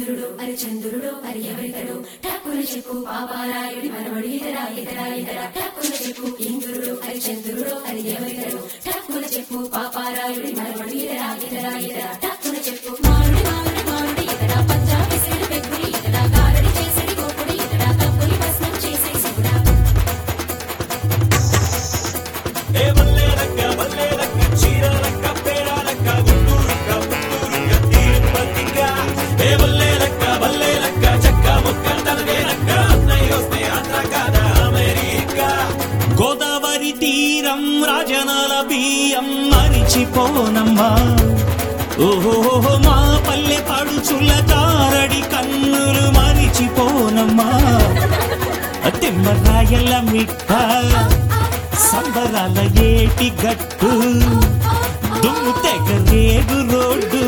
చంద్రుడు అరి చంద్రుడు అరి ఎవరితడు ఠక్కున చెప్పు పాపారాయుడి మనవడు ఇతరా ఇతరా ఇతరా ఠక్కున చెప్పు ఇంద్రుడు అరి చంద్రుడు అరి ఎవరితడు ఠక్కున చెప్పు పాపారాయుడి మనవడు ఇతరా ఇతరా ఇతరా ఠక్కున చెప్పు మారుడి మారుడి మారుడి ఇతరా పంజాబీ సిరి పెగ్గుడి ఇతరా గారడి చేసడి గోపుడి ఇతరా తప్పుని భస్మం చేసే శివుడా ఏ వల్లేరక్క వల్లేరక్క చీరలక్క పేరాలక్క గుంటూరుక్క పుత్తూరుక్క తిరుపతిక్క ఏ వల్లేరక్క వల్లేరక్క చక్క ముక్క తనదేనక్క అన్నయ్య వస్తే ఆంధ్ర కాదా అమెరికా గోదావరి తీరం రాజనాల బియ్యం మరిచిపోనమ్మా ఓహో మా పల్లె పడుచుల కారడి కన్నులు మరిచిపోనమ్మా తిమ్మరాయల మిఠ సంబరాల ఏటి గట్టు దుమ్ము తెగ రేగు రోడ్డు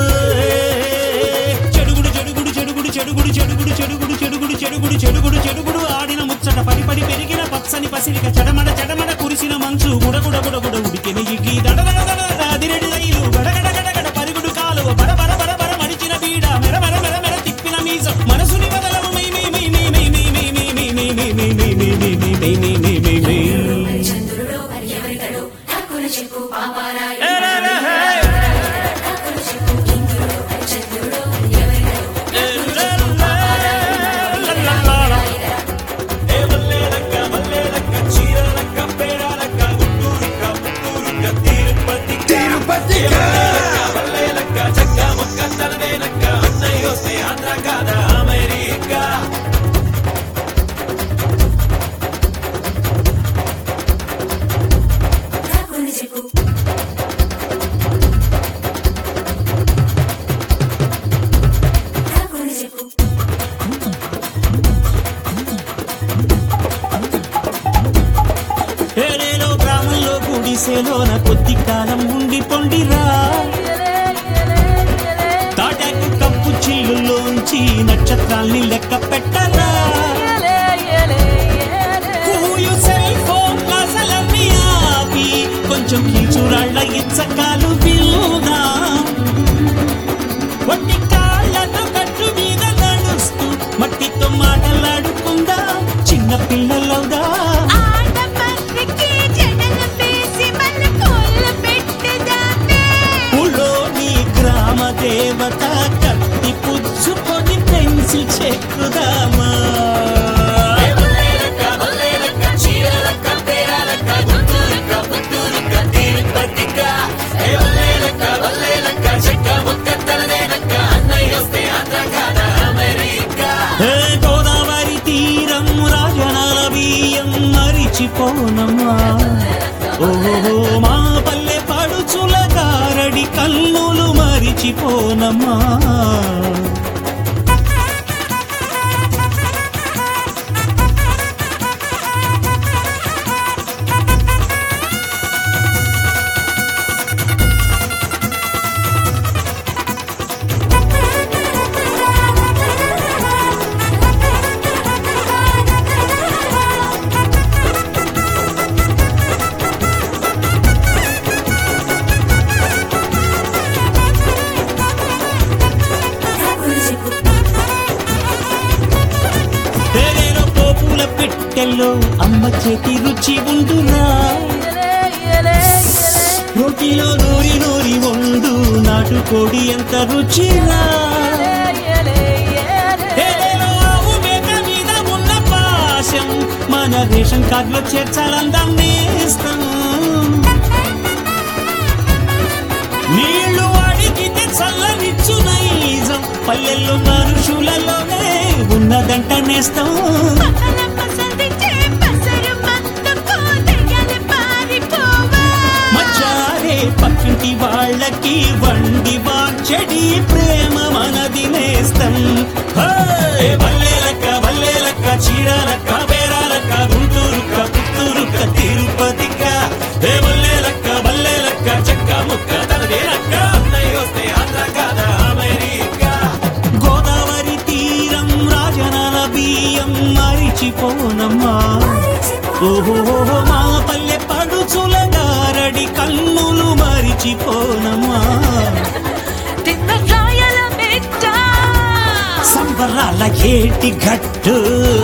చెడుగుడు చెడుగుడు చెడుగుడు చెడుగుడు చెడుగుడు చెడుగుడు చెడుగుడు చెడుగుడు చెడుగుడు చెడుగుడు ఆడిన ముచ్చట పడి పడి పెరిగిన పచ్చని పసిరిక చెడమడ చెడమడ కురిసిన మంచు గుడగుడ గుడగుడ ఉడికిన ఇగ్గి దడదడ దడదడ అదిరెడి రైలు గడగడ గడగడ పరిగుడు కాలువ బర బర బర బర మడిచిన బీడ మెర మెర మెర మెర తిప్పిన మీసం మనసుని వదలవు మై మై మై మై మై మై మై మై మై మై మై మై మై మై మై మై మై మై చంద్రుడు అరి ఎవరితడు ఠక్కున చెప్పు పాపారాయుడి గుడిసెలోన కొద్ది కాలం ఉండి పొండిరా తాటాకు కప్పు చిల్లులోంచి నక్షత్రాల్ని లెక్క పెట్టరా సెల్ ఫోన్ అసలన్నీ ఆపి కొంచెం కీచురాళ్ళ ఇచ్చకాలు విలుదా వట్టి కాళ్ళతో కట్టు మీద నడుస్తూ మట్టితో మాటలాడుకుందా చిన్న పిల్లలవుదా దేవత కత్తి పుచ్చుకొని పెన్సిల్ చెక్కుదామా గోదావరి తీరం రాజనాల బియ్యం మరిచిపోనమ్మా ఓహో మా పల్లె పడుచుల కారడి కన్నులు మరిచిపోనమ్మా పెట్టెల్లో అమ్మ చేతి రుచి ఉండురా రోటిలో నూరి నూరి వండు నాటుకోడి ఎంత రుచిరా ఆవు మేక మీద ఉన్న పాశం మన రేషన్ కార్డులో చేర్చాలందాం నేస్తం నీళ్లు అడిగితే చల్లనిచ్చు నైజం పల్లెల్లో మనుషులలోనే ఉన్నదంట నేస్తం మచ్చారే పక్కింటి వాళ్ళకి వండి వార్చడి ప్రేమ మనది నేస్తం వల్లేలక్క వల్లేలక్క చీరాలక్క బేరాలక్క గుంటూరుక్క పుత్తూరుక్క తిరుపతిక్క వల్లేలక్క వల్లేలక్క చెక్క ముక్క తనదేనక్క అన్నయ్య వస్తే ఆంధ్ర కాదా అమెరికా గోదావరి తీరం రాజనాల బియ్యం మరిచిపోనమ్మా ఓహో మా పల్లె పడుచుల గారడి కన్నులు మరిచిపోనమ్మా సంబరాల ఏటి గట్టు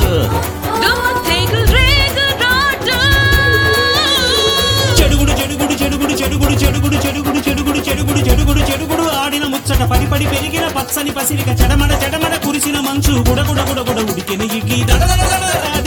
చెడుగుడు చెడుగుడు చెడుగుడు చెడుగుడు చెడుగుడు చెడుగుడు చెడుగుడు చెడుగుడు చెడుగుడు చెడుగుడు ఆడిన ముచ్చట పడి పడి పెరిగిన పచ్చని పసిరిక చెడమడ చెడమడ కురిసిన మంచు గుడగుడ గుడగుడ ఉడికెన ఇగ్గి దడ దడ దడ దడ